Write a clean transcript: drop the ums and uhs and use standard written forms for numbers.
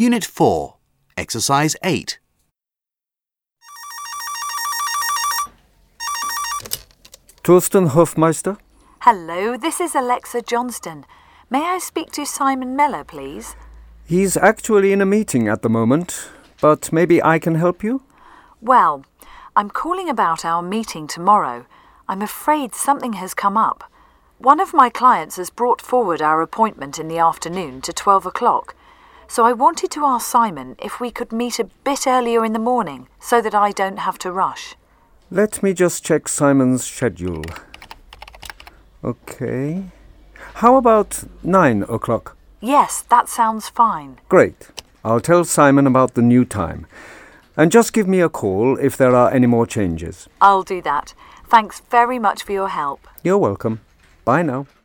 Unit 4, Exercise 8. Torsten Hofmeister? Hello, this is Alexa Johnston. May I speak to Simon Meller, please? He's actually in a meeting at the moment, but maybe I can help you? Well, I'm calling about our meeting tomorrow. I'm afraid something has come up. One of my clients has brought forward our appointment in the afternoon to 12 o'clock. So I wanted to ask Simon if we could meet a bit earlier in the morning so that I don't have to rush. Let me just check Simon's schedule. Okay. How about 9 o'clock? Yes, that sounds fine. Great. I'll tell Simon about the new time. And just give me a call if there are any more changes. I'll do that. Thanks very much for your help. You're welcome. Bye now.